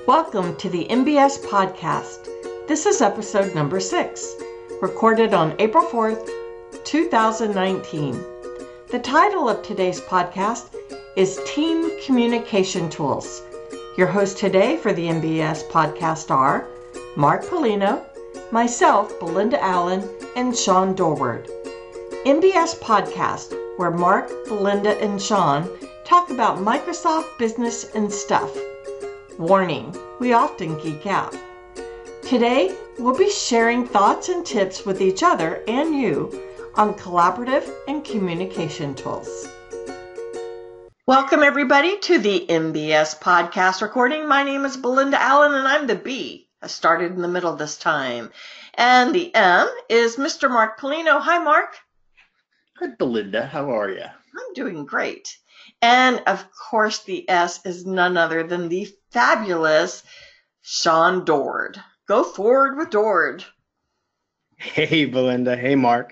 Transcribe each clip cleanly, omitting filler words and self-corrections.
Welcome to the MBS Podcast. This is episode number 6, recorded on April 4th, 2019. The title of today's podcast is Team Communication Tools. Your hosts today for the MBS Podcast are Mark Polino, myself, Belinda Allen, and Sean Dorward. MBS Podcast, where Mark, Belinda, and Sean talk about Microsoft business and stuff. Warning, we often geek out. Today, we'll be sharing thoughts and tips with each other and you on collaborative and communication tools. Welcome, everybody, to the MBS Podcast recording. My name is Belinda Allen, and I'm the B. I started in the middle this time. And the M is Mr. Mark Polino. Hi, Mark. Hi, Belinda. How are you? I'm doing great. And, of course, the S is none other than the fabulous Sean Dorward. Go forward with Dorward. Hey, Belinda. Hey, Mark.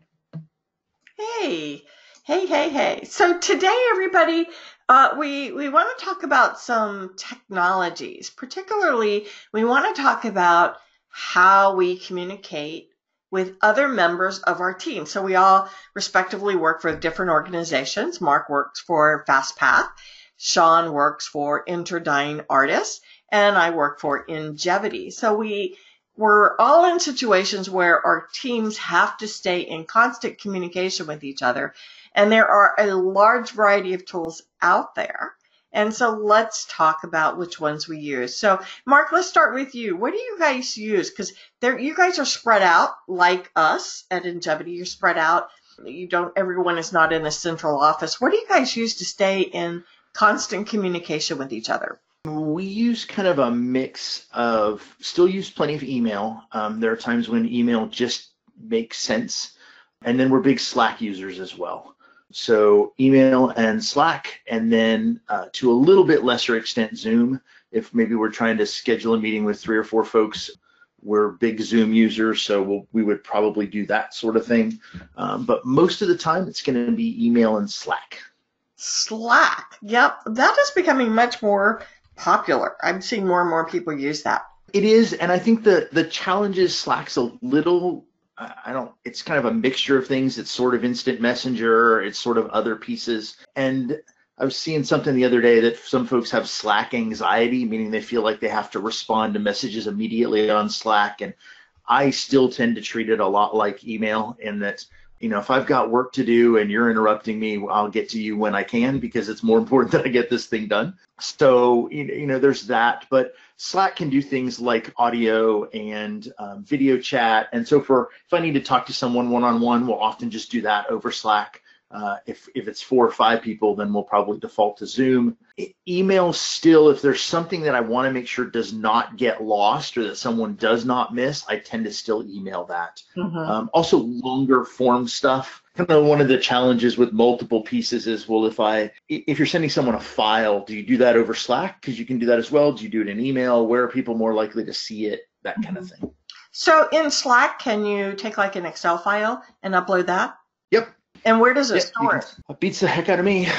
Hey. So today, everybody, we want to talk about some technologies. Particularly, we want to talk about how we communicate with other members of our team. So we all respectively work for different organizations. Mark works for FastPath, Sean works for Interdyne Artists, and I work for Ingevity. So we're all in situations where our teams have to stay in constant communication with each other. And there are a large variety of tools out there. And so let's talk about which ones we use. So, Mark, let's start with you. What do you guys use? Because you guys are spread out like us at Ingevity. You're spread out. Everyone is not in a central office. What do you guys use to stay in constant communication with each other? We use kind of a mix of, still use plenty of email. There are times when email just makes sense. And then we're big Slack users as well. So email and Slack, and then to a little bit lesser extent, Zoom. If maybe we're trying to schedule a meeting with 3 or 4 folks, we're big Zoom users, so we would probably do that sort of thing. But most of the time, it's going to be email and Slack. Slack, yep. That is becoming much more popular. I'm seeing more and more people use that. It is, and I think the challenge is Slack's a little... it's kind of a mixture of things. It's sort of instant messenger, it's sort of other pieces. And I was seeing something the other day that some folks have Slack anxiety, meaning they feel like they have to respond to messages immediately on Slack. And I still tend to treat it a lot like email in that, if I've got work to do and you're interrupting me, I'll get to you when I can because it's more important that I get this thing done. So, there's that. But Slack can do things like audio and video chat. And so if I need to talk to someone one-on-one, we'll often just do that over Slack. If it's 4 or 5 people, then we'll probably default to Zoom. Email still, if there's something that I want to make sure does not get lost or that someone does not miss, I tend to still email that. Mm-hmm. Also, longer form stuff. Kind of one of the challenges with multiple pieces is, well, if you're sending someone a file, do you do that over Slack? Because you can do that as well. Do you do it in email? Where are people more likely to see it? That kind of thing. So in Slack, can you take like an Excel file and upload that? Yep. And where does it store it? It beats the heck out of me.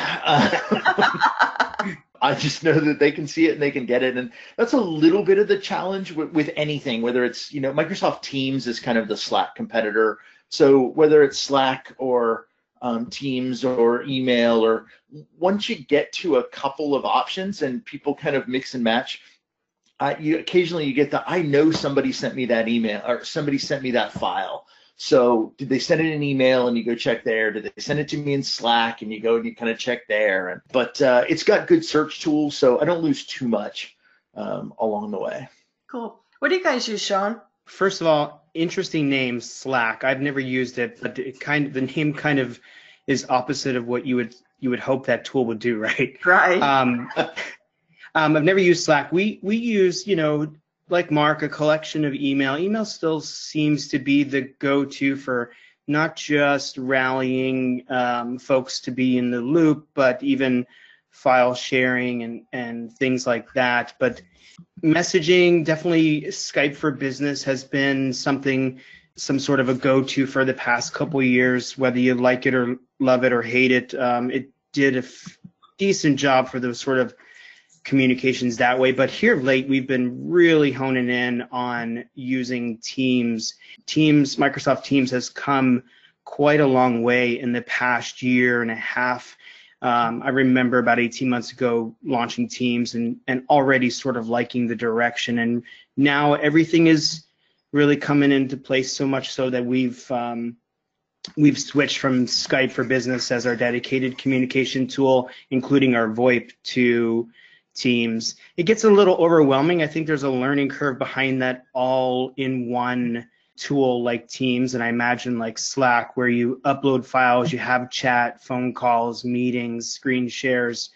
I just know that they can see it and they can get it. And that's a little bit of the challenge with anything, whether it's, Microsoft Teams is kind of the Slack competitor. So whether it's Slack or Teams or email, or once you get to a couple of options and people kind of mix and match, occasionally you get I know somebody sent me that email or somebody sent me that file. So did they send it in email and you go check there? Did they send it to me in Slack and you go and you kind of check there? But it's got good search tools, so I don't lose too much along the way. Cool. What do you guys use, Sean? First of all, interesting name, Slack. I've never used it, but the name kind of is opposite of what you would hope that tool would do, right? Right. I've never used Slack. We use, like Mark, a collection of email. Email still seems to be the go-to for not just rallying folks to be in the loop, but even file sharing and things like that. But messaging, definitely Skype for Business has been some sort of a go-to for the past couple of years, whether you like it or love it or hate it. It did a decent job for those sort of communications that way. But here of late, we've been really honing in on using Teams. Microsoft Teams has come quite a long way in the past year and a half. I remember about 18 months ago launching Teams and already sort of liking the direction. And now everything is really coming into place, so much so that we've switched from Skype for Business as our dedicated communication tool, including our VoIP, to Teams. It gets a little overwhelming. I think there's a learning curve behind that all-in-one tool like Teams, and I imagine like Slack, where you upload files, you have chat, phone calls, meetings, screen shares,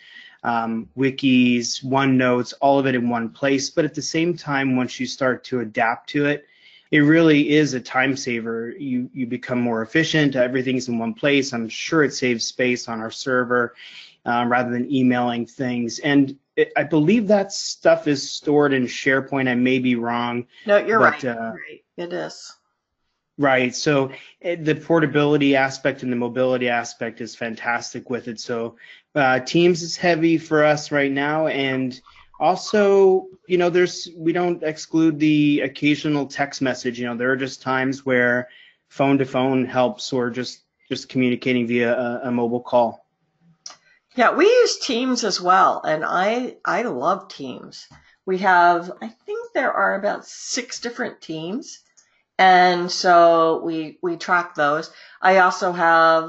wikis, OneNotes, all of it in one place. But at the same time, once you start to adapt to it, it really is a time saver. You become more efficient. Everything's in one place. I'm sure it saves space on our server rather than emailing things. And I believe that stuff is stored in SharePoint. I may be wrong. No, you're right. Right. It is. Right. So the portability aspect and the mobility aspect is fantastic with it. So Teams is heavy for us right now. And also, we don't exclude the occasional text message. There are just times where phone to phone helps, or just communicating via a mobile call. Yeah, we use Teams as well, and I love Teams. We have, I think there are about 6 different teams, and so we track those. I also have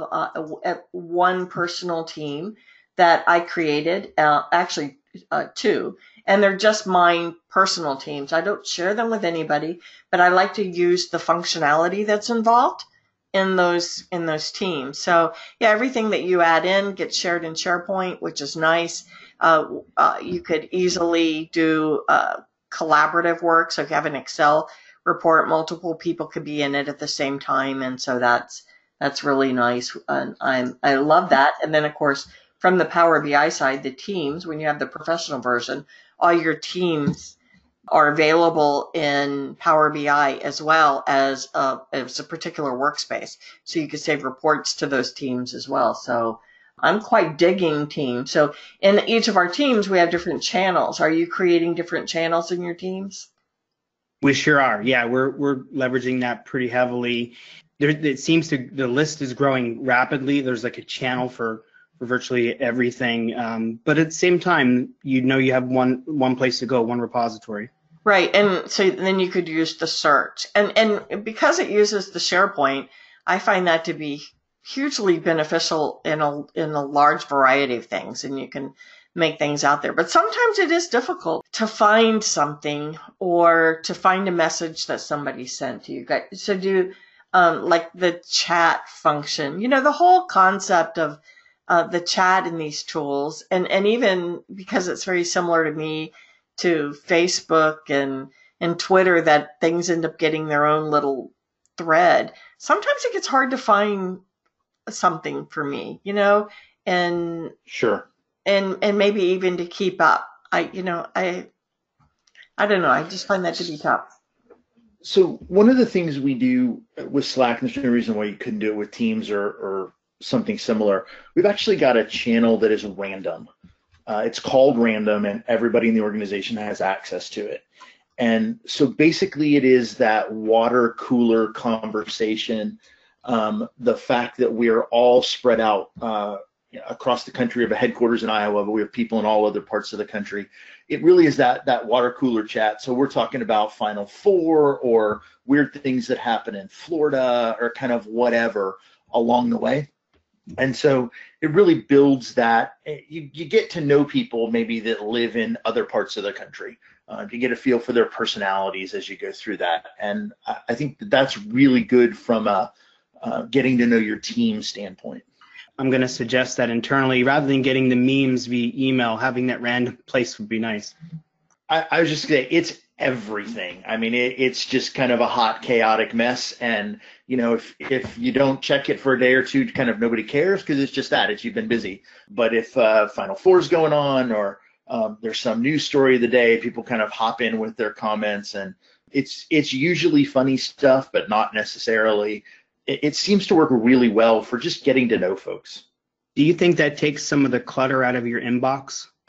one personal team that I created, actually 2, and they're just my personal teams. I don't share them with anybody, but I like to use the functionality that's involved in those teams. So yeah, everything that you add in gets shared in SharePoint, which is nice. You could easily do collaborative work. So if you have an Excel report, multiple people could be in it at the same time, and so that's really nice. And I love that. And then of course, from the Power BI side, the teams, when you have the professional version, all your teams are available in Power BI as well as a particular workspace. So you can save reports to those teams as well. So I'm quite digging Teams. So in each of our teams, we have different channels. Are you creating different channels in your teams? We sure are. Yeah, we're leveraging that pretty heavily. It seems the list is growing rapidly. There's like a channel for virtually everything, but at the same time, you have one place to go, one repository. Right, and so then you could use the search, and because it uses the SharePoint, I find that to be hugely beneficial in a large variety of things, and you can make things out there. But sometimes it is difficult to find something or to find a message that somebody sent to you. So do like the chat function, the whole concept of the chat in these tools, and even because it's very similar to me, to Facebook and Twitter, that things end up getting their own little thread. Sometimes it gets hard to find something for me, and sure, and maybe even to keep up. I don't know. I just find that to be tough. So one of the things we do with Slack, and there's no reason why you couldn't do it with Teams or something similar, we've actually got a channel that is random. It's called Random, and everybody in the organization has access to it. And so basically it is that water cooler conversation, the fact that we're all spread out across the country. We have a headquarters in Iowa, but we have people in all other parts of the country. It really is that water cooler chat. So we're talking about Final Four or weird things that happen in Florida or kind of whatever along the way. And so it really builds that. You get to know people maybe that live in other parts of the country. You get a feel for their personalities as you go through that. And I think that's really good from a getting to know your team standpoint. I'm going to suggest that internally, rather than getting the memes via email, having that random place would be nice. I was just going to say, it's everything. I mean, it's just kind of a hot, chaotic mess. And, if you don't check it for a day or two, kind of nobody cares because it's just that. You've been busy. But if Final Four is going on or there's some news story of the day, people kind of hop in with their comments. And it's usually funny stuff, but not necessarily. It seems to work really well for just getting to know folks. Do you think that takes some of the clutter out of your inbox?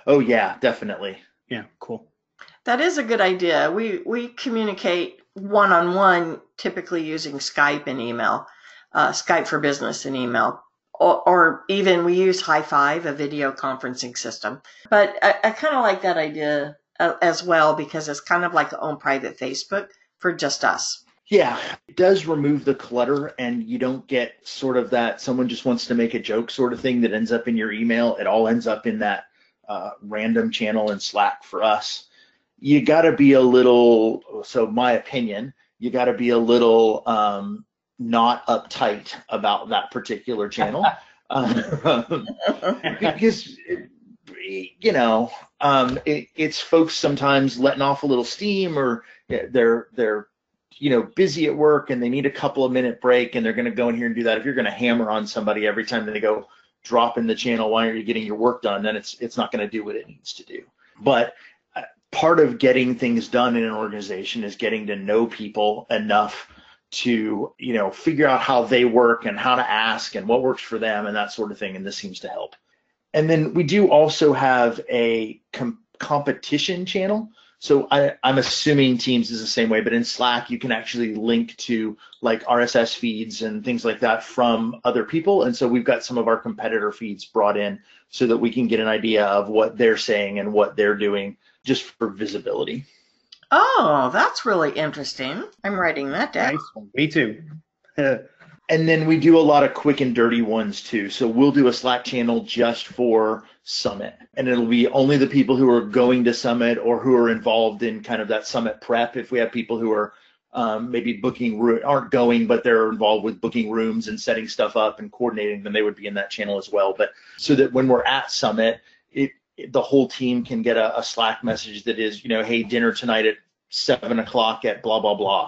Oh yeah, definitely. Yeah, cool. That is a good idea. We communicate one-on-one, typically using Skype and email, Skype for Business and email, or even we use Hi5, a video conferencing system. But I kind of like that idea as well, because it's kind of like a own private Facebook for just us. Yeah, it does remove the clutter, and you don't get sort of that someone just wants to make a joke sort of thing that ends up in your email. It all ends up in that random channel in Slack for us. You got to be a little, so my opinion, you got to be a little not uptight about that particular channel. Because, you know, it's folks sometimes letting off a little steam, or they're you know, busy at work and they need a couple of minute break, and they're going to go in here and do that. If you're going to hammer on somebody every time they go drop in the channel, why aren't you getting your work done? Then it's not going to do what it needs to do. But part of getting things done in an organization is getting to know people enough to, you know, figure out how they work and how to ask and what works for them and that sort of thing. And this seems to help. And then we do also have a competition channel. So I'm assuming Teams is the same way, but in Slack, you can actually link to like RSS feeds and things like that from other people. And so we've got some of our competitor feeds brought in so that we can get an idea of what they're saying and what they're doing, just for visibility. Oh, that's really interesting. I'm writing that down. Nice. Me too. And then we do a lot of quick and dirty ones too. So we'll do a Slack channel just for Summit, and it'll be only the people who are going to Summit or who are involved in kind of that Summit prep. If we have people who are maybe aren't going, but they're involved with booking rooms and setting stuff up and coordinating, then they would be in that channel as well. But so that when we're at Summit, the whole team can get a Slack message that is, you know, hey, dinner tonight at 7 o'clock at blah, blah, blah.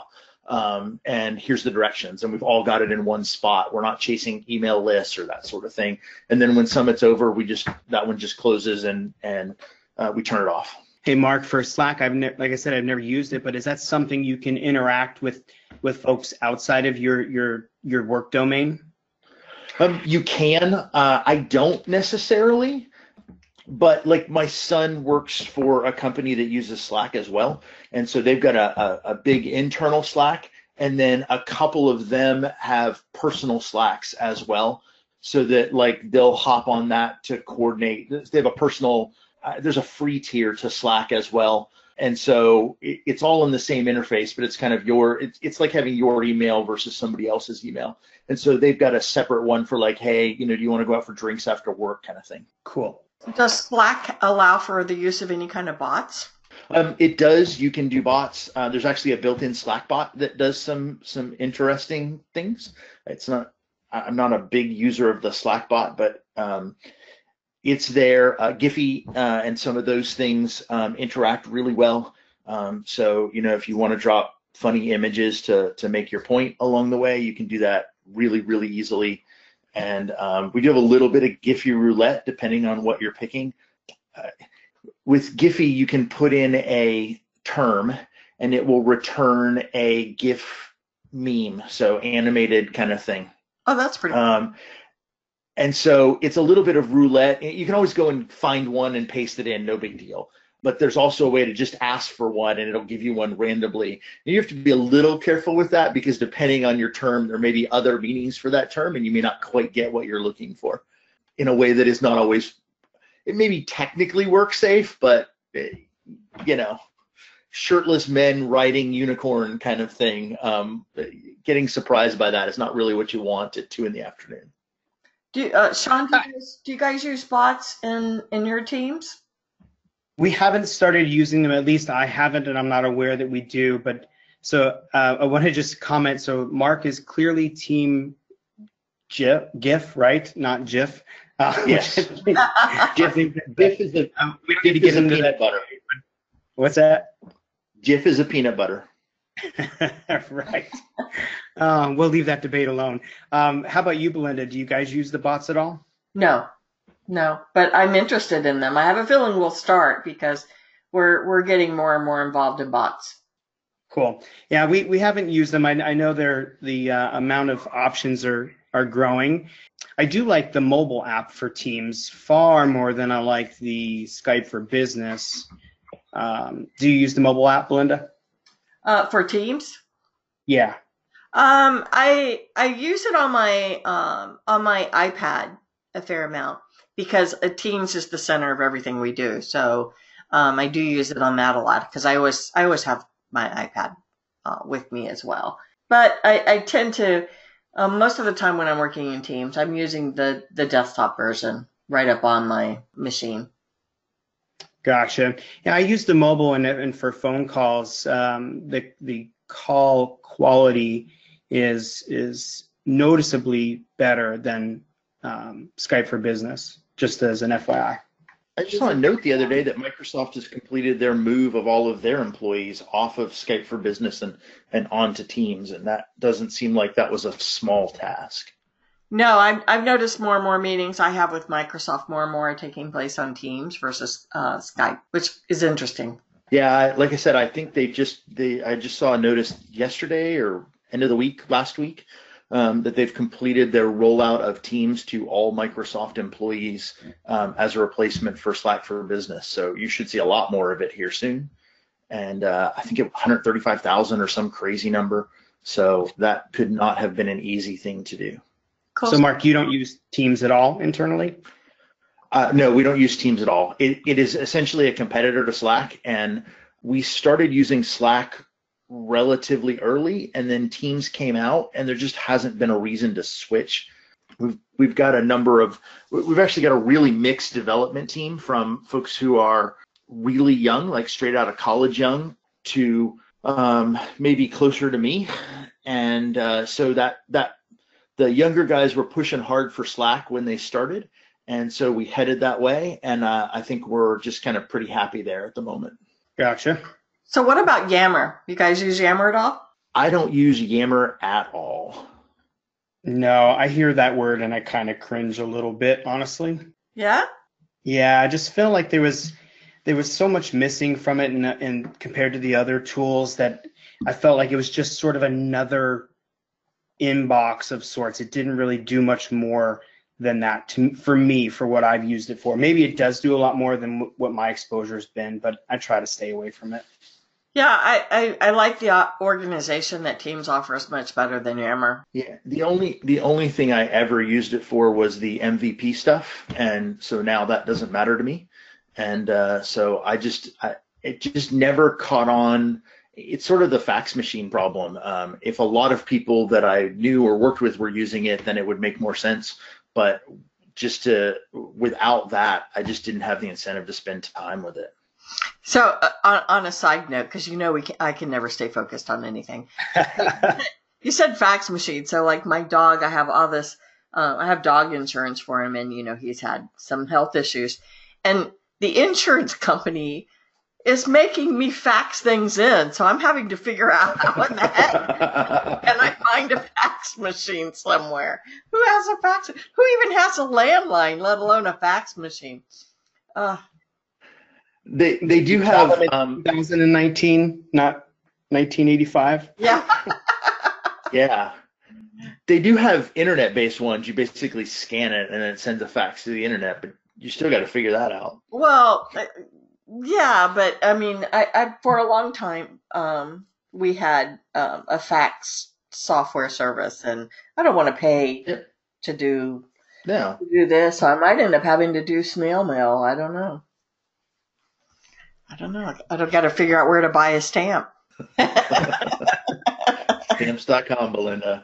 And here's the directions, and we've all got it in one spot. We're not chasing email lists or that sort of thing. And then when Summit's over, that one just closes and we turn it off. Hey, Mark, for Slack, like I said, I've never used it, but is that something you can interact with folks outside of your work domain? You can. I don't necessarily. But like my son works for a company that uses Slack as well. And so they've got a big internal Slack, and then a couple of them have personal Slacks as well. So that like they'll hop on that to coordinate. They have a personal, there's a free tier to Slack as well. And so it's all in the same interface, but it's kind of it's like having your email versus somebody else's email. And so they've got a separate one for like, hey, you know, do you want to go out for drinks after work kind of thing. Cool. Does Slack allow for the use of any kind of bots? It does. You can do bots. There's actually a built-in Slack bot that does some interesting things. I'm not a big user of the Slack bot, but it's there. Giphy and some of those things interact really well. So, you know, if you want to drop funny images to make your point along the way, you can do that really, really easily. And we do have a little bit of Giphy roulette depending on what you're picking. With Giphy, you can put in a term and it will return a GIF meme, so animated kind of thing. Oh, that's pretty cool. And so it's a little bit of roulette. You can always go and find one and paste it in, no big deal. But there's also a way to just ask for one and it'll give you one randomly. And you have to be a little careful with that, because depending on your term, there may be other meanings for that term and you may not quite get what you're looking for in a way that is not always, it maybe technically work safe, but you know, shirtless men riding unicorn kind of thing. Getting surprised by that is not really what you want at 2 p.m. Sean, do you guys use bots in your teams? We haven't started using them, at least I haven't, and I'm not aware that we do. But so I want to just comment. So Mark is clearly team GIF, right? Not GIF. Yes. GIF is a we need to get into peanut butter. What's that? GIF is a peanut butter. Right. We'll leave that debate alone. How about you, Belinda? Do you guys use the bots at all? No, but I'm interested in them. I have a feeling we'll start because we're getting more and more involved in bots. Cool. Yeah, we haven't used them. I know the amount of options are growing. I do like the mobile app for Teams far more than I like the Skype for Business. Do you use the mobile app, Belinda? For Teams? Yeah. I use it on my iPad a fair amount because Teams is the center of everything we do. So I do use it on that a lot because I always have my iPad with me as well. But I tend to most of the time when I'm working in Teams, I'm using the desktop version right up on my machine. Gotcha. Yeah, I use the mobile and for phone calls, the call quality is noticeably better than Skype for Business, just as an FYI. I just saw a note the other day that Microsoft has completed their move of all of their employees off of Skype for Business and onto Teams, and that doesn't seem like that was a small task. No, I've noticed more and more meetings I have with Microsoft more and more are taking place on Teams versus Skype, which is interesting. Yeah, like I said, I think I just saw a notice yesterday or end of the week, last week, that they've completed their rollout of Teams to all Microsoft employees as a replacement for Slack for Business. So you should see a lot more of it here soon. And I think it 135,000 or some crazy number. So that could not have been an easy thing to do. Cool. So Mark, you don't use Teams at all internally? No, we don't use Teams at all. It is essentially a competitor to Slack, and we started using Slack relatively early, and then Teams came out, and there just hasn't been a reason to switch. We've got we've actually got a really mixed development team from folks who are really young, like straight out of college young, to maybe closer to me, and so that the younger guys were pushing hard for Slack when they started. And so we headed that way, and I think we're just kind of pretty happy there at the moment. Gotcha. So what about Yammer? You guys use Yammer at all? I don't use Yammer at all. No, I hear that word and I kind of cringe a little bit, honestly. Yeah? Yeah, I just feel like there was so much missing from it, and compared to the other tools, that I felt like it was just sort of another inbox of sorts. It didn't really do much more than that for me, for what I've used it for. Maybe it does do a lot more than what my exposure's been, but I try to stay away from it. Yeah, I like the organization that Teams offers much better than Yammer. Yeah, the only thing I ever used it for was the MVP stuff, and so now that doesn't matter to me. And so it just never caught on. It's sort of the fax machine problem. If a lot of people that I knew or worked with were using it, then it would make more sense. But without that, I just didn't have the incentive to spend time with it. So on a side note, because I can never stay focused on anything. You said fax machine. So like my dog, I have all this, I have dog insurance for him, and he's had some health issues, and the insurance company is making me fax things in. So I'm having to figure out how in the heck can I find a fax machine somewhere. Who has a fax? Who even has a landline, let alone a fax machine? They do have 2019, not 1985. Yeah. Yeah. They do have internet-based ones. You basically scan it and it sends a fax to the internet, but you still got to figure that out. Well, yeah, but I mean, I for a long time, we had a fax software service, and I don't want to pay to do this. So I might end up having to do snail mail. I don't know. I don't got to figure out where to buy a stamp. Stamps.com, Belinda.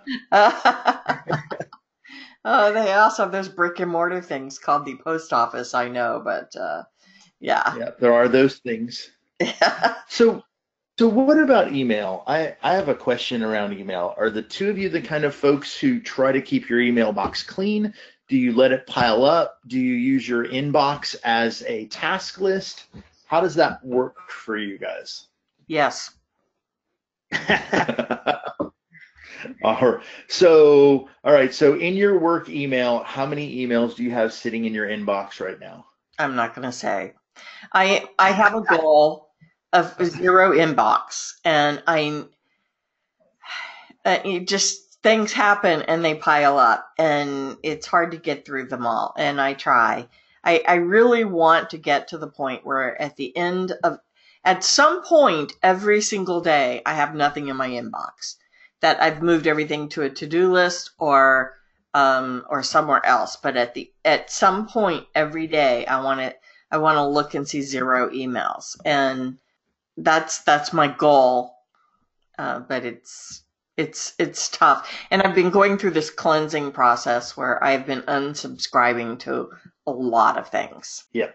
Oh, they also have those brick and mortar things called the post office. I know, but yeah. Yeah, there are those things. Yeah. So what about email? I have a question around email. Are the two of you the kind of folks who try to keep your email box clean? Do you let it pile up? Do you use your inbox as a task list? How does that work for you guys? Yes. All right. So in your work email, how many emails do you have sitting in your inbox right now? I'm not going to say. I have a goal of 0 inbox, and you just things happen and they pile up, and it's hard to get through them all. And I try. I really want to get to the point where at some point every single day, I have nothing in my inbox, that I've moved everything to a to-do list or somewhere else. But at some point every day, I want to look and see 0 emails, and that's my goal. But it's tough, and I've been going through this cleansing process where I've been unsubscribing to a lot of things. Yep.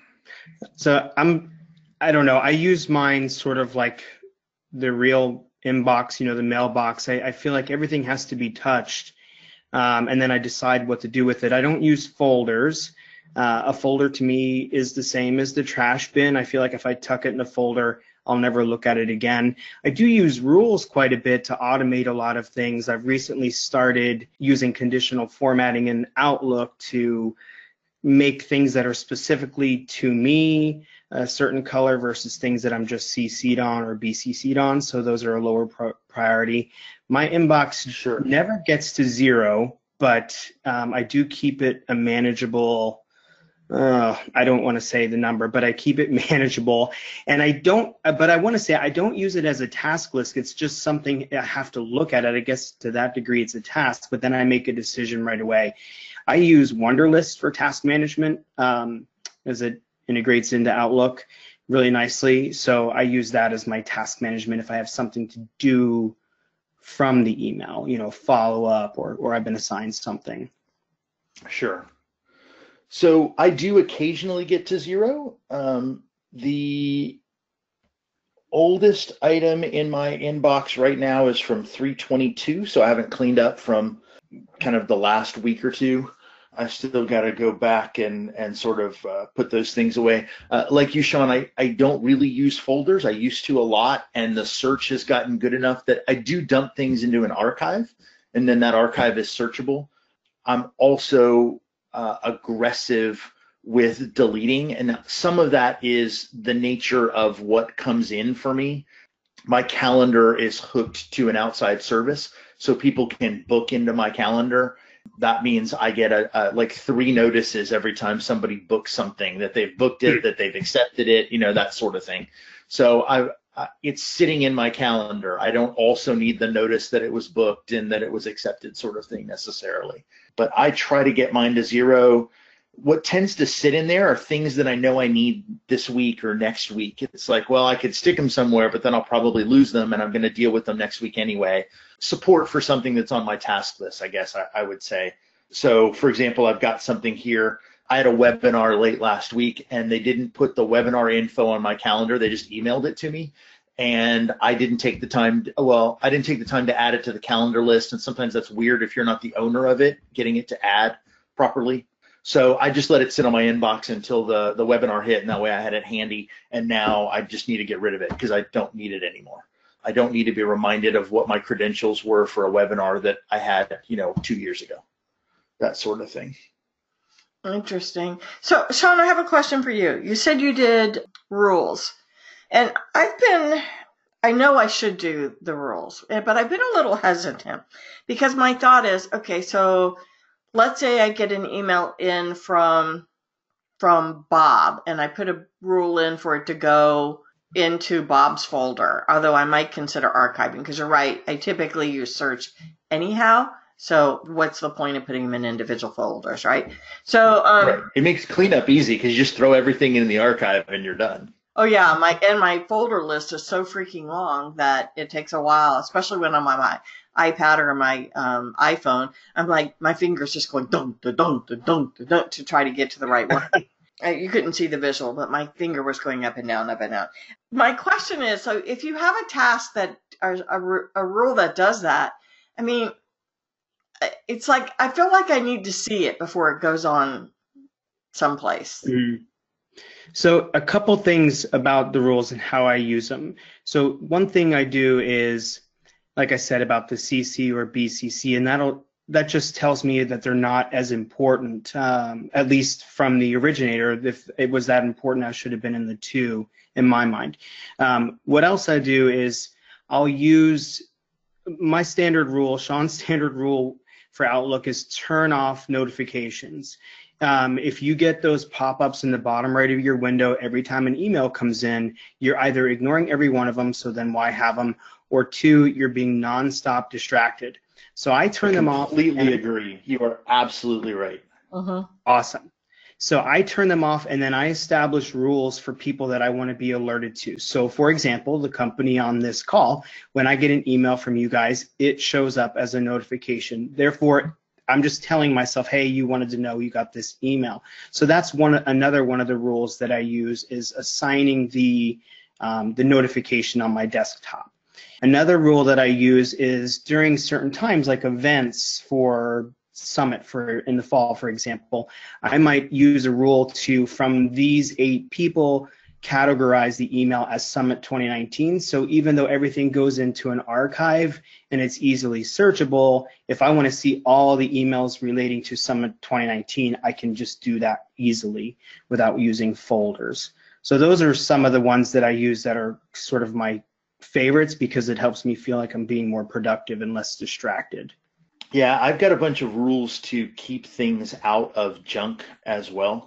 So I don't know. I use mine sort of like the real inbox, the mailbox. I feel like everything has to be touched, and then I decide what to do with it. I don't use folders. A folder to me is the same as the trash bin. I feel like if I tuck it in a folder, I'll never look at it again. I do use rules quite a bit to automate a lot of things. I've recently started using conditional formatting in Outlook to make things that are specifically to me a certain color versus things that I'm just CC'd on or BCC'd on. So those are a lower priority. My inbox never gets to 0, but I do keep it a manageable. I don't want to say the number, but I keep it manageable. And but I want to say I don't use it as a task list. It's just something I have to look at it. I guess to that degree it's a task, but then I make a decision right away. I use Wunderlist for task management as it integrates into Outlook really nicely. So I use that as my task management if I have something to do from the email, follow up or I've been assigned something. Sure. So I do occasionally get to 0. The oldest item in my inbox right now is from 3/22, so I haven't cleaned up from kind of the last week or two. I still got to go back and sort of put those things away. Like you, Sean, I don't really use folders. I used to a lot, and the search has gotten good enough that I do dump things into an archive, and then that archive is searchable. I'm also aggressive with deleting, and some of that is the nature of what comes in for me. My calendar is hooked to an outside service, so people can book into my calendar. That means I get like 3 notices every time somebody books something, that they've booked it, that they've accepted it, that sort of thing. So it's sitting in my calendar. I don't also need the notice that it was booked and that it was accepted sort of thing necessarily. But I try to get mine to 0. What tends to sit in there are things that I know I need this week or next week. It's like, well, I could stick them somewhere, but then I'll probably lose them, and I'm going to deal with them next week anyway. Support for something that's on my task list, I guess I would say. So, for example, I've got something here. I had a webinar late last week, and they didn't put the webinar info on my calendar. They just emailed it to me. And I didn't take the time to add it to the calendar list. And sometimes that's weird if you're not the owner of it, getting it to add properly. So I just let it sit on my inbox until the webinar hit, and that way I had it handy. And now I just need to get rid of it because I don't need it anymore. I don't need to be reminded of what my credentials were for a webinar that I had, 2 years ago. That sort of thing. Interesting. So, Sean, I have a question for you. You said you did rules. And I know I should do the rules, but I've been a little hesitant because my thought is, okay, so let's say I get an email in from Bob, and I put a rule in for it to go into Bob's folder, although I might consider archiving, because you're right, I typically use search anyhow. So what's the point of putting them in individual folders, right? So right. It makes cleanup easy because you just throw everything in the archive and you're done. Oh yeah, my folder list is so freaking long that it takes a while, especially when I'm on my iPad or my iPhone. I'm like, my fingers just going dunk, dunk, dunk, dunk, dunk to try to get to the right one. You couldn't see the visual, but my finger was going up and down, up and down. My question is, so if you have a task that, or a rule that does that, I mean, it's like, I feel like I need to see it before it goes on someplace. Mm-hmm. So a couple things about the rules and how I use them. So one thing I do is, like I said, about the CC or BCC, and that just tells me that they're not as important, at least from the originator. If it was that important, I should have been in the 2 in my mind. What else I do is I'll use my standard rule, Sean's standard rule for Outlook is turn off notifications. If you get those pop-ups in the bottom right of your window every time an email comes in, you're either ignoring every one of them, so then why have them, or two, you're being nonstop distracted. So I turn them off. Completely agree. You are absolutely right. Awesome. So I turn them off, and then I establish rules for people that I want to be alerted to. So for example, the company on this call, when I get an email from you guys, it shows up as a notification. Therefore, I'm just telling myself, hey, you wanted to know you got this email. So that's another one of the rules that I use, is assigning the notification on my desktop. Another rule that I use is during certain times, like events for Summit in the fall, for example, I might use a rule to, from these 8 people, categorize the email as Summit 2019. So even though everything goes into an archive and it's easily searchable, if I want to see all the emails relating to Summit 2019, I can just do that easily without using folders. So those are some of the ones that I use that are sort of my favorites, because it helps me feel like I'm being more productive and less distracted. Yeah, I've got a bunch of rules to keep things out of junk as well.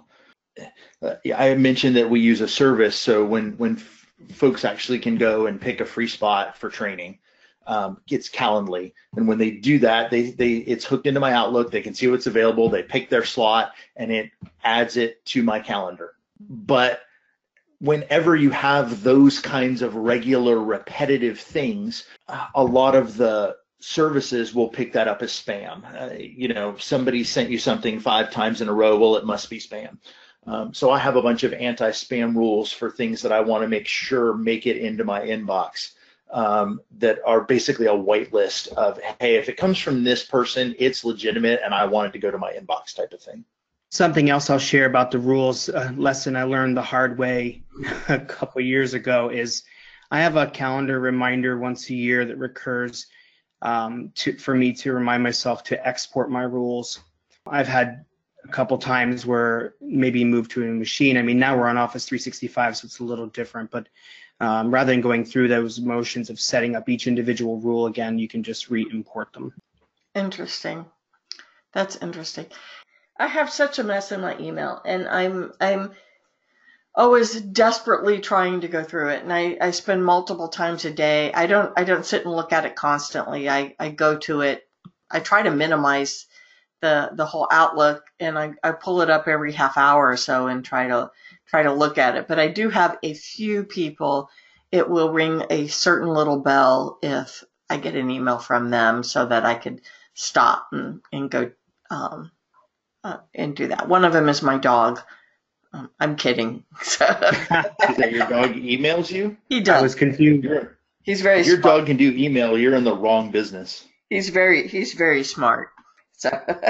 I mentioned that we use a service, so when folks actually can go and pick a free spot for training, it's Calendly, and when they do that, it's hooked into my Outlook. They can see what's available. They pick their slot, and it adds it to my calendar. But whenever you have those kinds of regular, repetitive things, a lot of the services will pick that up as spam. Somebody sent you something 5 times in a row. Well, it must be spam. So I have a bunch of anti-spam rules for things that I want to make sure make it into my inbox, that are basically a whitelist of, hey, if it comes from this person, it's legitimate and I want it to go to my inbox type of thing. Something else I'll share about the rules, a lesson I learned the hard way a couple years ago, is I have a calendar reminder once a year that recurs for me to remind myself to export my rules. I've had a couple times where maybe move to a machine. I mean, now we're on Office 365, so it's a little different, but rather than going through those motions of setting up each individual rule again, you can just re-import them. Interesting. That's interesting. I have such a mess in my email, and I'm always desperately trying to go through it, and I spend multiple times a day. I don't sit and look at it constantly. I go to it. I try to minimize the whole Outlook, and I pull it up every half hour or so and try to look at it. But I do have a few people, it will ring a certain little bell if I get an email from them, so that I could stop and go and do that. One of them is my dog. I'm kidding. Is that your dog emails you? He does. I was confused. He's very if your smart. dog can do email, you're in the wrong business. He's very smart. So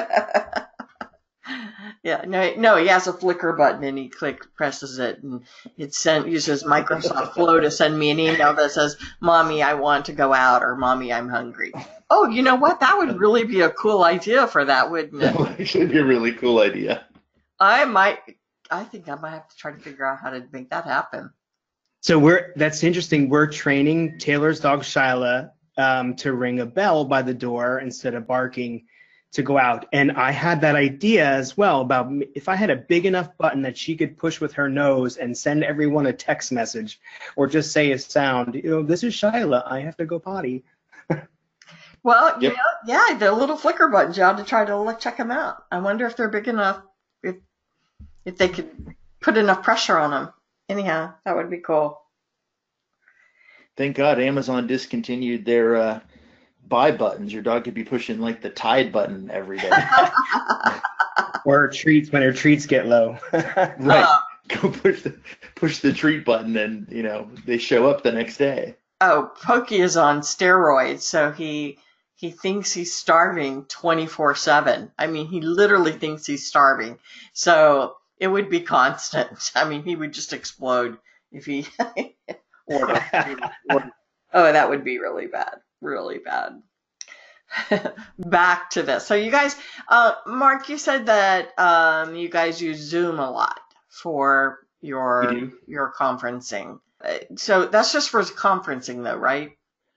yeah, no, he has a flicker button, and he presses it, and it uses Microsoft Flow to send me an email that says, "Mommy, I want to go out," or "Mommy, I'm hungry." Oh, you know what? That would really be a cool idea for that, wouldn't it? That would actually be a really cool idea. I think I might have to try to figure out how to make that happen. So that's interesting. We're training Taylor's dog Shyla to ring a bell by the door instead of barking to go out. And I had that idea as well about if I had a big enough button that she could push with her nose and send everyone a text message, or just say a sound, this is Shyla, I have to go potty. Well, yep. Yeah, the little flicker buttons, you ought to try to check them out. I wonder if they're big enough, if they could put enough pressure on them. Anyhow, that would be cool. Thank God Amazon discontinued their buy buttons. Your dog could be pushing like the Tide button every day. Or treats when her treats get low. Right. Go push the treat button, and they show up the next day. Oh, Pokey is on steroids, so he thinks he's starving 24/7. I mean, he literally thinks he's starving. So it would be constant. I mean, he would just explode if he ordered. Oh, that would be really bad. Really bad. Back to this. So you guys, Mark, you said that you guys use Zoom a lot for your conferencing. So that's just for conferencing, though, right?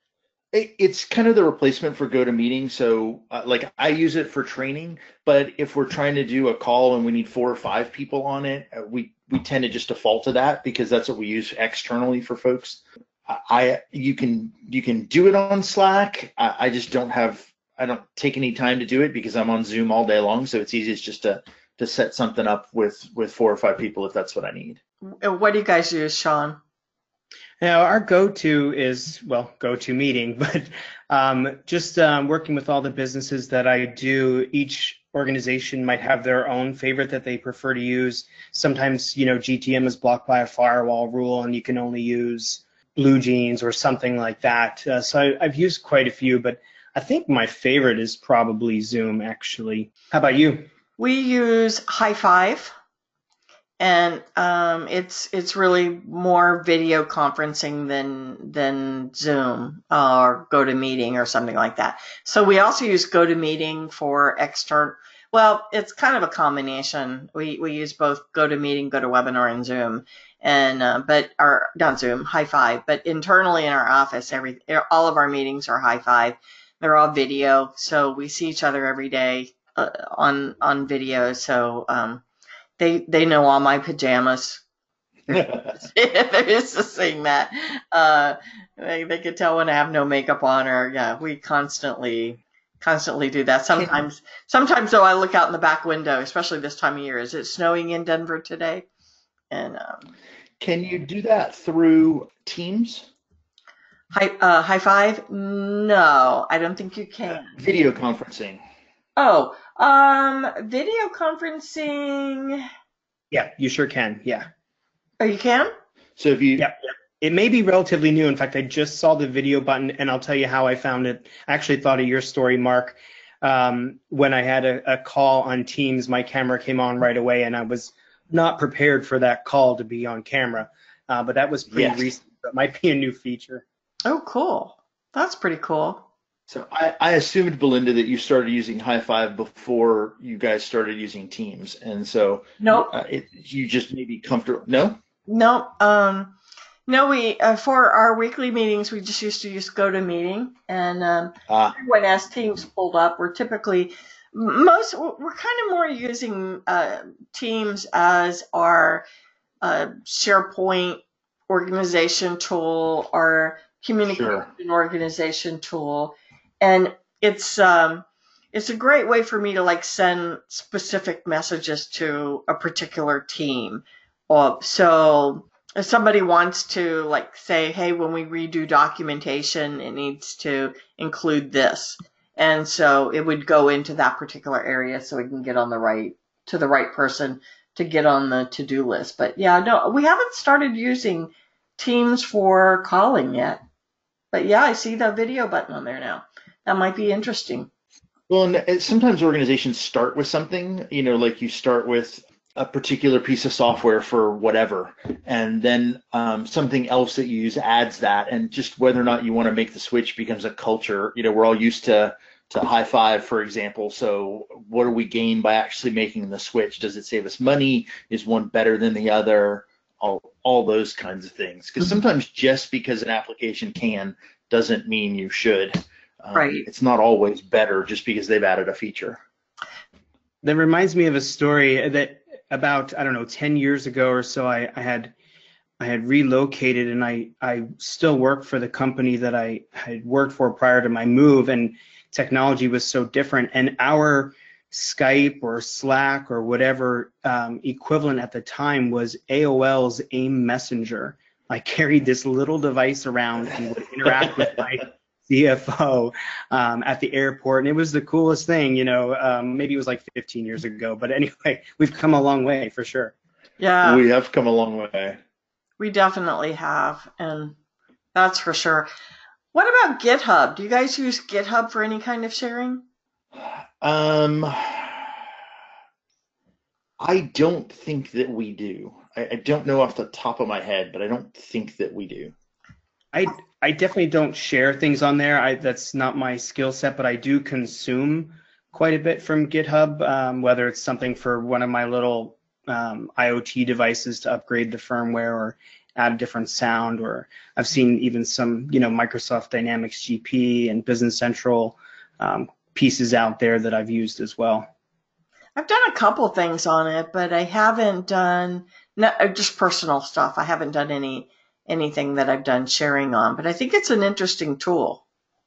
It's kind of the replacement for GoToMeeting. So, like, I use it for training, but if we're trying to do a call and we need 4 or 5 people on it, we tend to just default to that because that's what we use externally for folks. You can do it on Slack. I just I don't take any time to do it because I'm on Zoom all day long. So it's easiest just to set something up with 4 or 5 people if that's what I need. What do you guys use, Sean? Now, our go-to is, well, GoToMeeting, but just working with all the businesses that I do, each organization might have their own favorite that they prefer to use. Sometimes, GTM is blocked by a firewall rule and you can only use BlueJeans or something like that. So I've used quite a few, but I think my favorite is probably Zoom, actually. How about you? We use High5. And it's really more video conferencing than Zoom or GoToMeeting or something like that. So we also use GoToMeeting for external. Well, it's kind of a combination. We use both GoToMeeting, GoToWebinar, and Zoom, and not Zoom, High5. But internally in our office, all of our meetings are High5. They're all video, so we see each other every day on video. So. They know all my pajamas. They're used to seeing that. They could tell when I have no makeup on, or yeah, we constantly do that. Sometimes though, I look out in the back window, especially this time of year. Is it snowing in Denver today? And can you do that through Teams? High5? No, I don't think you can. Video conferencing. Oh, video conferencing. Yeah, you sure can. Yeah. Oh, you can? So if you. Yeah. It may be relatively new. In fact, I just saw the video button, and I'll tell you how I found it. I actually thought of your story, Mark. When I had a call on Teams, my camera came on right away, and I was not prepared for that call to be on camera. But that was pretty recent. That might be a new feature. Oh, cool. That's pretty cool. So I assumed, Belinda, that you started using High5 before you guys started using Teams, and so nope. You just may be comfortable. No. Nope. No, we for our weekly meetings we just used to use GoToMeeting, and when as Teams pulled up, we're kind of more using Teams as our SharePoint organization tool, our communication organization tool. And it's a great way for me to send specific messages to a particular team. So if somebody wants to say, hey, when we redo documentation, it needs to include this. And so it would go into that particular area so we can get on the right person to get on the to-do list. But yeah, no, we haven't started using Teams for calling yet. But yeah, I see the video button on there now. That might be interesting. Well, and sometimes organizations start with something, like you start with a particular piece of software for whatever, and then something else that you use adds that, and just whether or not you want to make the switch becomes a culture. We're all used to High5, for example. So what do we gain by actually making the switch? Does it save us money? Is one better than the other? All those kinds of things. Because sometimes just because an application can doesn't mean you should. Right. It's not always better just because they've added a feature. That reminds me of a story that about, 10 years ago or so, I had relocated, and I still worked for the company that I had worked for prior to my move, and technology was so different, and our Skype or Slack or whatever equivalent at the time was AOL's AIM Messenger. I carried this little device around and would interact with my CFO at the airport, and it was the coolest thing. Maybe it was 15 years ago, but anyway, we've come a long way for sure. Yeah, we have come a long way. We definitely have, and that's for sure. What about GitHub? Do you guys use GitHub for any kind of sharing? I don't think that we do. I don't know off the top of my head, but I don't think that we do. I definitely don't share things on there. That's not my skill set, but I do consume quite a bit from GitHub, whether it's something for one of my little IoT devices to upgrade the firmware, or add a different sound, or I've seen even some, Microsoft Dynamics GP and Business Central pieces out there that I've used as well. I've done a couple things on it, but I haven't done just personal stuff. I haven't done anything that I've done sharing on, but I think it's an interesting tool.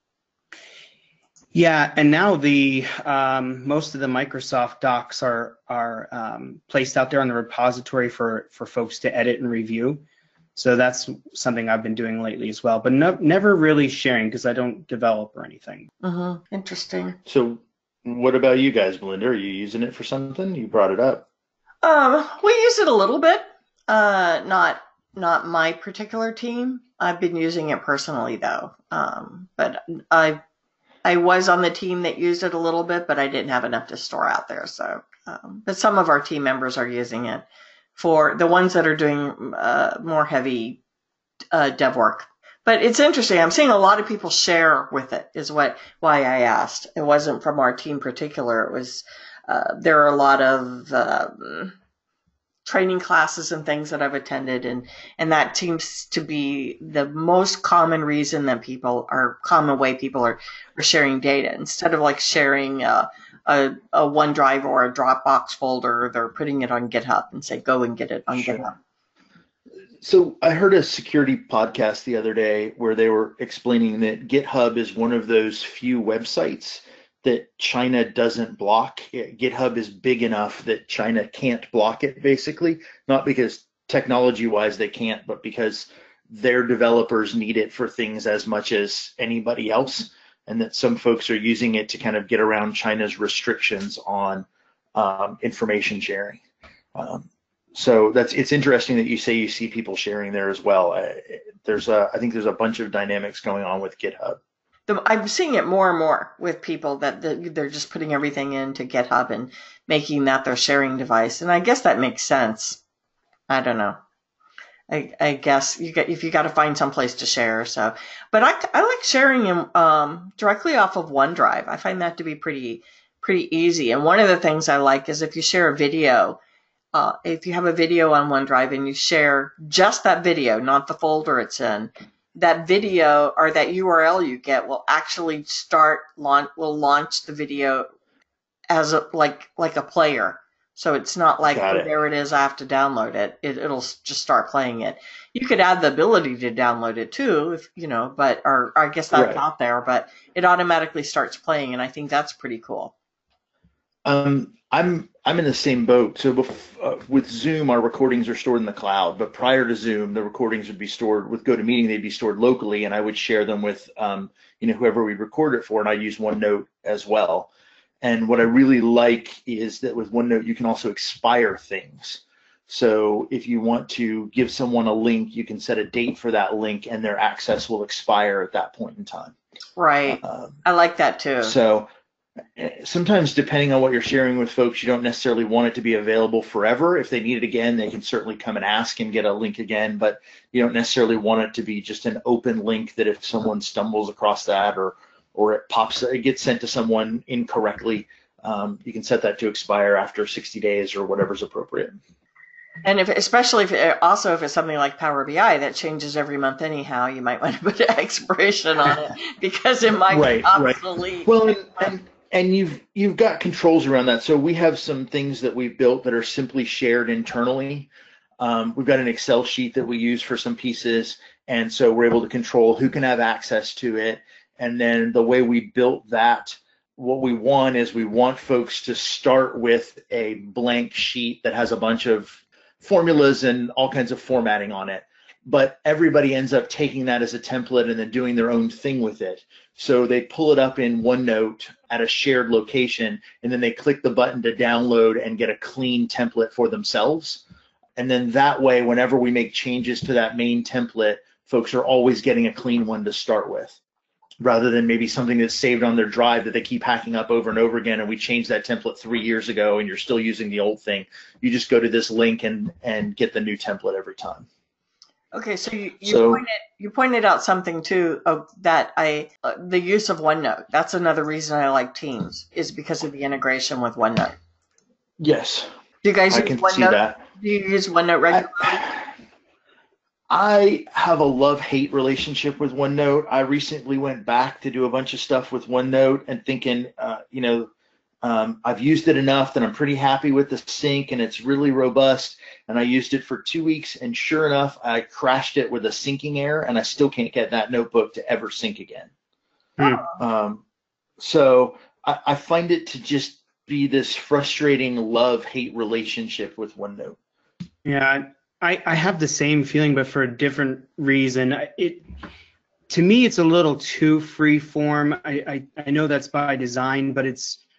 Yeah, and now the most of the Microsoft docs are placed out there on the repository for folks to edit and review. So that's something I've been doing lately as well, but never really sharing because I don't develop or anything. Mm-hmm. Interesting. So what about you guys, Belinda? Are you using it for something? You brought it up. We use it a little bit. Not my particular team. I've been using it personally though. But I was on the team that used it a little bit, but I didn't have enough to store out there. So, but some of our team members are using it for the ones that are doing more heavy dev work. But it's interesting. I'm seeing a lot of people share with it. Is why I asked. It wasn't from our team particular. It was there are a lot of training classes and things that I've attended, and that seems to be the most common reason that common way people are sharing data. Instead of like sharing a OneDrive or a Dropbox folder, they're putting it on GitHub and say, go and get it on GitHub. So I heard a security podcast the other day where they were explaining that GitHub is one of those few websites that China doesn't block. GitHub is big enough that China can't block it, basically, not because technology-wise they can't, but because their developers need it for things as much as anybody else, and that some folks are using it to kind of get around China's restrictions on information sharing. So it's interesting that you say you see people sharing there as well. I think there's a bunch of dynamics going on with GitHub. I'm seeing it more and more with people that they're just putting everything into GitHub and making that their sharing device. And I guess that makes sense. I don't know. I guess if you got to find some place to share. So, but I like sharing them directly off of OneDrive. I find that to be pretty easy. And one of the things I like is if you share a video, if you have a video on OneDrive and you share just that video, not the folder it's in, that video or that URL you get will actually will launch the video as like a player. So it's not like, oh, there it is, I have to download it. It'll just start playing it. You could add the ability to download it too, if but I guess that's not there, but it automatically starts playing, and I think that's pretty cool. I'm in the same boat. So with Zoom, our recordings are stored in the cloud, but prior to Zoom, the recordings would be stored with GoToMeeting. They'd be stored locally, and I would share them with whoever we record it for, and I use OneNote as well. And what I really like is that with OneNote, you can also expire things. So if you want to give someone a link, you can set a date for that link, and their access will expire at that point in time. Right. I like that too. So sometimes, depending on what you're sharing with folks, you don't necessarily want it to be available forever. If they need it again, they can certainly come and ask and get a link again, but you don't necessarily want it to be just an open link that if someone stumbles across that or it gets sent to someone incorrectly, you can set that to expire after 60 days or whatever's appropriate. And especially if it's something like Power BI that changes every month anyhow, you might want to put an expiration on it because it might be obsolete. Well, and you've got controls around that. So we have some things that we've built that are simply shared internally. We've got an Excel sheet that we use for some pieces, and so we're able to control who can have access to it. And then the way we built that, what we want is we want folks to start with a blank sheet that has a bunch of formulas and all kinds of formatting on it. But everybody ends up taking that as a template and then doing their own thing with it. So they pull it up in OneNote at a shared location, and then they click the button to download and get a clean template for themselves. And then that way, whenever we make changes to that main template, folks are always getting a clean one to start with, rather than maybe something that's saved on their drive that they keep hacking up over and over again, and we changed that template 3 years ago and you're still using the old thing. You just go to this link and get the new template every time. Okay, so you pointed out something too that the use of OneNote. That's another reason I like Teams, is because of the integration with OneNote. Yes. Do you guys use OneNote? See that. Do you use OneNote regularly? I have a love-hate relationship with OneNote. I recently went back to do a bunch of stuff with OneNote and thinking, I've used it enough that I'm pretty happy with the sync and it's really robust. And I used it for 2 weeks, and sure enough, I crashed it with a syncing error, and I still can't get that notebook to ever sync again. So I find it to just be this frustrating love-hate relationship with OneNote. Yeah, I have the same feeling, but for a different reason. To me, it's a little too free form. I know that's by design, but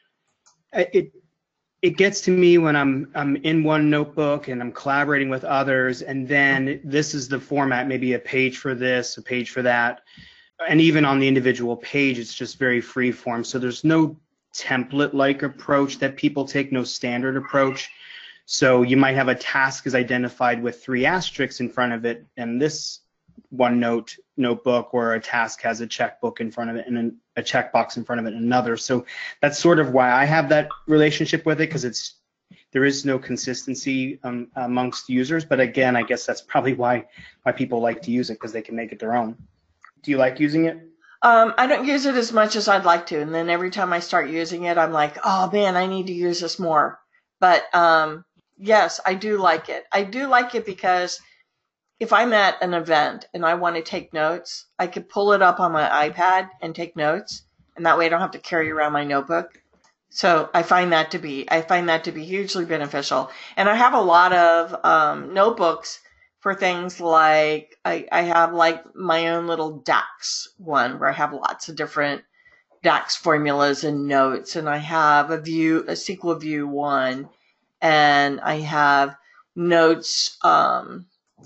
it gets to me when I'm in one notebook and I'm collaborating with others, and then this is the format, maybe a page for this, a page for that, and even on the individual page, it's just very free form. So there's no template-like approach that people take, no standard approach. So you might have a task is identified with 3 asterisks in front of it, and this OneNote notebook or a task has a checkbook in front of it and then a checkbox in front of it and another. So that's sort of why I have that relationship with it, because there is no consistency amongst users. But again, I guess that's probably why people like to use it, because they can make it their own. Do you like using it? I don't use it as much as I'd like to, and then every time I start using it, I'm like, oh man, I need to use this more. But yes, I do like it. I do like it because if I'm at an event and I want to take notes, I could pull it up on my iPad and take notes, and that way I don't have to carry around my notebook. So I find that to be hugely beneficial. And I have a lot of notebooks for things like I have like my own little DAX one where I have lots of different DAX formulas and notes, and I have a SQL View one, and I have notes on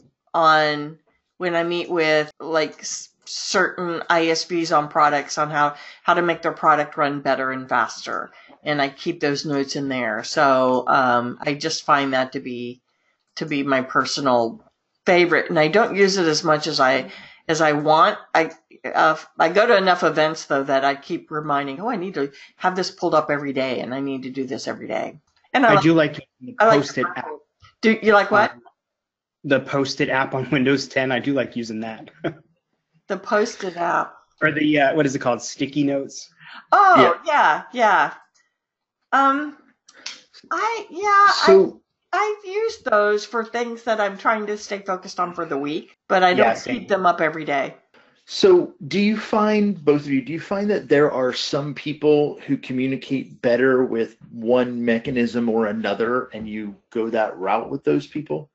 when I meet with like certain ISVs on products on how to make their product run better and faster, and I keep those notes in there. So I just find that to be my personal favorite, and I don't use it as much as I want. I go to enough events though that I keep reminding, I need to have this pulled up every day, and I need to do this every day. And I do like the Post-it app. Do you like what? The Post-it app on Windows 10. I do like using that. The Post-it app. Or the what is it called? Sticky notes. Oh yeah. I've used those for things that I'm trying to stay focused on for the week, but I don't keep them up every day. So do you find, both of you, that there are some people who communicate better with one mechanism or another, and you go that route with those people?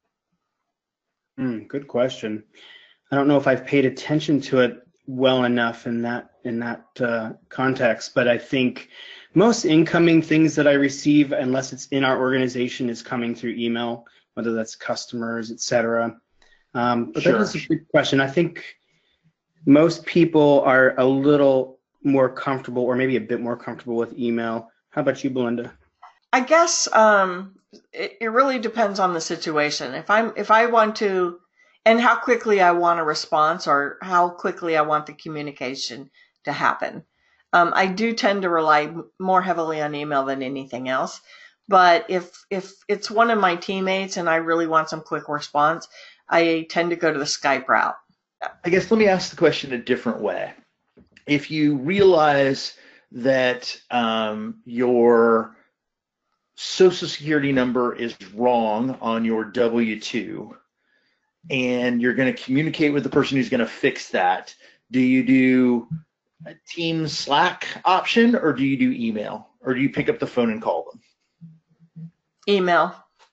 Good question. I don't know if I've paid attention to it well enough in that context, but I think most incoming things that I receive, unless it's in our organization, is coming through email, whether that's customers, etc. But Sure. That is a good question. I think most people are a little more comfortable, or maybe a bit more comfortable with email. How about you, Belinda? I guess it really depends on the situation. If I want to, and how quickly I want a response, or how quickly I want the communication to happen. I do tend to rely more heavily on email than anything else. But if it's one of my teammates and I really want some quick response, I tend to go to the Skype route. I guess let me ask the question a different way. If you realize that your social security number is wrong on your W-2, and you're going to communicate with the person who's going to fix that, do you do a Teams Slack option, or do you do email, or do you pick up the phone and call them? Email.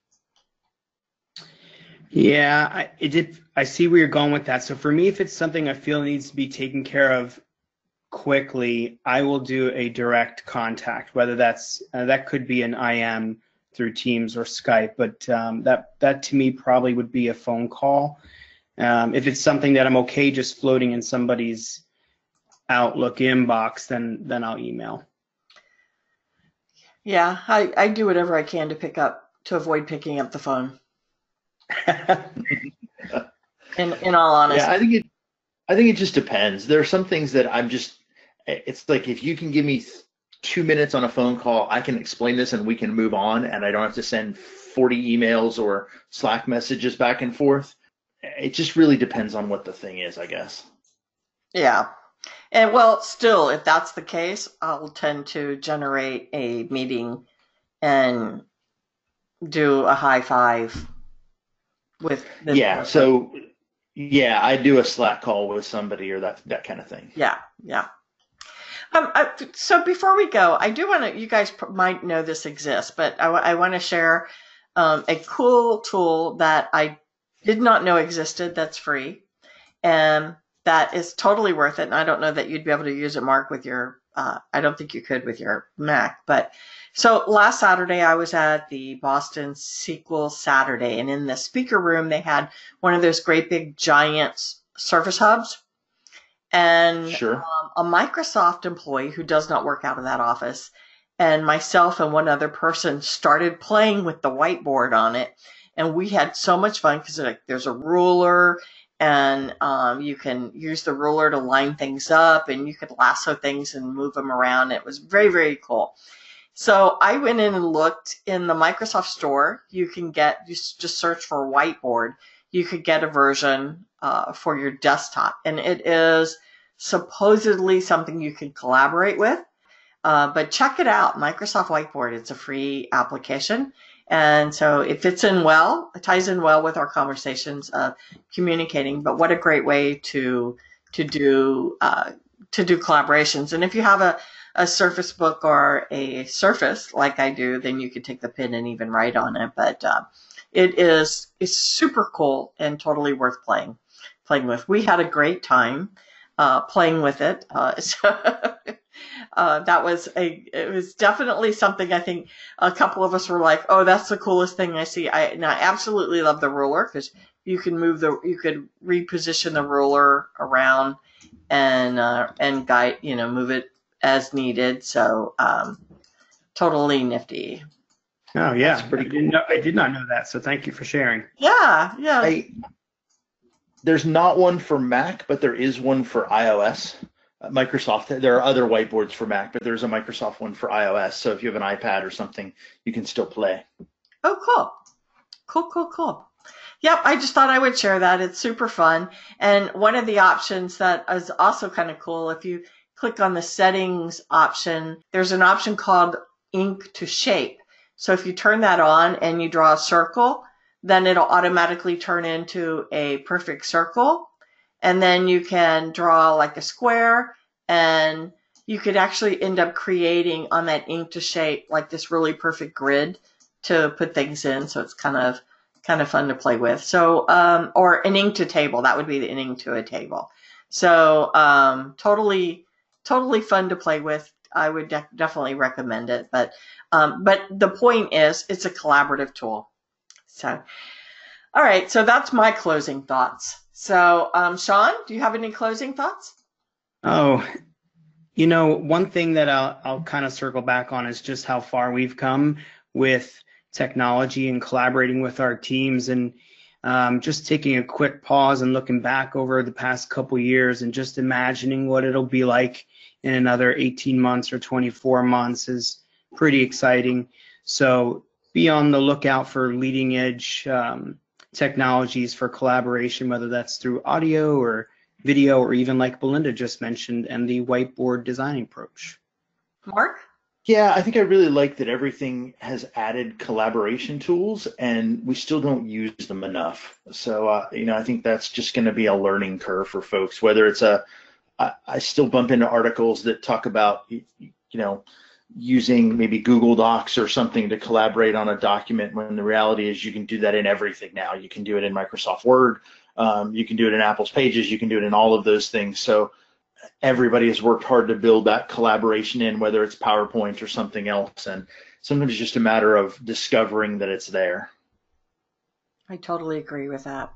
Yeah, I see where you're going with that. So for me, if it's something I feel needs to be taken care of quickly, I will do a direct contact, whether that's that could be an IM through Teams or Skype, but that to me probably would be a phone call. If it's something that I'm okay just floating in somebody's Outlook inbox, then I'll email. Yeah, I do whatever I can to avoid picking up the phone. In all honesty. Yeah, I think it just depends. There are some things that it's like, if you can give me 2 minutes on a phone call, I can explain this and we can move on, and I don't have to send 40 emails or Slack messages back and forth. it just really depends on what the thing is, I guess. Yeah. And well, still, if that's the case, I'll tend to generate a meeting and do a high five with the Yeah. So yeah, I do a Slack call with somebody or that kind of thing. Yeah, yeah. So before we go, I do want to, you guys might know this exists, but I want to share a cool tool that I did not know existed that's free and that is totally worth it. And I don't know that you'd be able to use it, Mark, with your, I don't think you could with your Mac. But so last Saturday, I was at the Boston SQL Saturday, and in the speaker room, they had one of those great big giant Surface Hubs. And Sure. a Microsoft employee who does not work out of that office and myself and one other person started playing with the whiteboard on it. And we had so much fun because there's a ruler and you can use the ruler to line things up and you could lasso things and move them around. It was very, very cool. So I went in and looked in the Microsoft Store. You can just search for whiteboard. You could get a version for your desktop. And it is supposedly something you can collaborate with. But check it out, Microsoft Whiteboard. It's a free application. And so it ties in well with our conversations of communicating. But what a great way to do collaborations. And if you have a Surface Book or a Surface like I do, then you could take the pen and even write on it. But it's super cool and totally worth playing with. We had a great time playing with it. It was definitely something I think a couple of us were like, oh, that's the coolest thing I see. I absolutely love the ruler because you could reposition the ruler around and guide, move it as needed. So totally nifty. Oh yeah, That's pretty cool. I did not know that. So thank you for sharing. Yeah. There's not one for Mac, but there is one for iOS. Microsoft, there are other whiteboards for Mac, but there's a Microsoft one for iOS. So if you have an iPad or something, you can still play. Oh, cool. Yep, I just thought I would share that. It's super fun. And one of the options that is also kind of cool, if you click on the settings option, there's an option called ink to shape. So if you turn that on and you draw a circle, then it'll automatically turn into a perfect circle. And then you can draw like a square, and you could actually end up creating on that ink to shape like this really perfect grid to put things in. So it's kind of fun to play with. So, or an ink to table, that would be the ink to a table. So, totally fun to play with. I would definitely recommend it. But the point is, it's a collaborative tool. So, all right. So that's my closing thoughts. So, Sean, do you have any closing thoughts? Oh, one thing that I'll kind of circle back on is just how far we've come with technology and collaborating with our teams, and just taking a quick pause and looking back over the past couple years and just imagining what it'll be like in another 18 months or 24 months is pretty exciting. So be on the lookout for leading edge technologies for collaboration, whether that's through audio or video, or even like Belinda just mentioned, and the whiteboard design approach. Mark? Yeah, I think I really like that everything has added collaboration tools, and we still don't use them enough. So, I think that's just going to be a learning curve for folks. Whether it's I still bump into articles that talk about, using maybe Google Docs or something to collaborate on a document, when the reality is you can do that in everything now. You can do it in Microsoft Word, you can do it in Apple's Pages, you can do it in all of those things. So everybody has worked hard to build that collaboration in, whether it's PowerPoint or something else, and sometimes it's just a matter of discovering that it's there. I totally agree with that.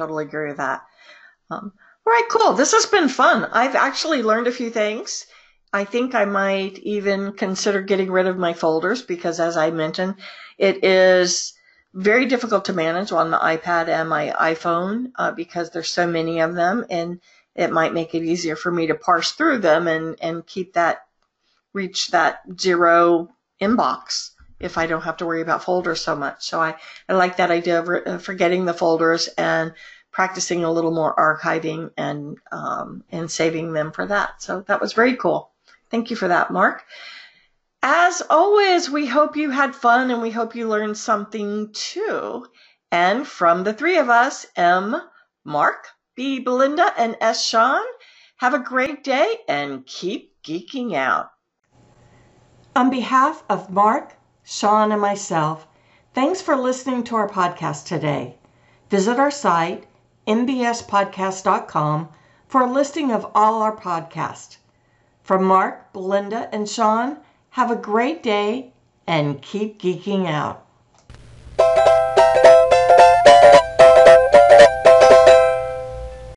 All right, cool. This has been fun. I've actually learned a few things. I think I might even consider getting rid of my folders because, as I mentioned, it is very difficult to manage on the iPad and my iPhone because there's so many of them, and it might make it easier for me to parse through them and reach that zero inbox if I don't have to worry about folders so much. So I like that idea of forgetting the folders and practicing a little more archiving and saving them for that. So that was very cool. Thank you for that, Mark. As always, we hope you had fun and we hope you learned something too. And from the three of us, M, Mark, B, Belinda, and S, Sean, have a great day and keep geeking out. On behalf of Mark, Sean, and myself, thanks for listening to our podcast today. Visit our site, mbspodcast.com, for a listing of all our podcasts. From Mark, Belinda, and Sean, have a great day and keep geeking out.